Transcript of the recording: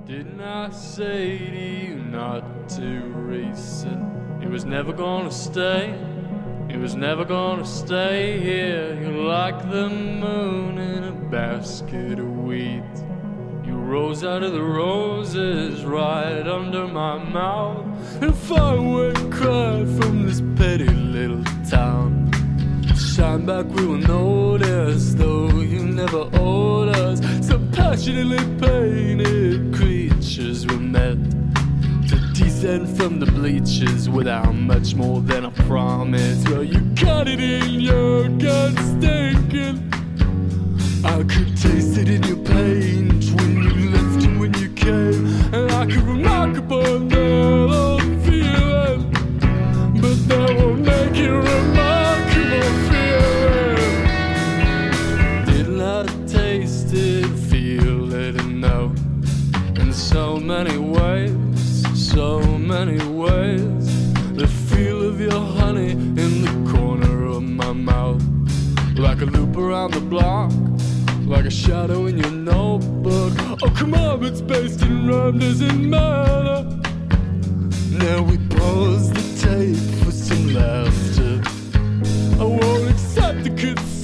Didn't I say to you not to race it? He was never gonna stay. He was never gonna stay here. You're like the moon in a basket of weeds. You rose out of the roses right under my mouth. And far away cried from this petty little town. Shine back, we will notice, though you never owed us. So passionately painted creatures were meant to descend from the bleachers without much more than a promise. Well, you got it in your gut stinking. I could taste it in your paint when you left and when you came, and I could remark upon that old feeling, but that won't make it remarkable feeling. Didn't I taste it, feel it, and know? In so many ways, so many ways. The feel of your honey in the corner of my mouth, like a loop around the block, like a shadow in your notebook. Oh, come on, it's based in rhyme, doesn't matter. Now we pause the tape for some laughter. I won't accept the conceit.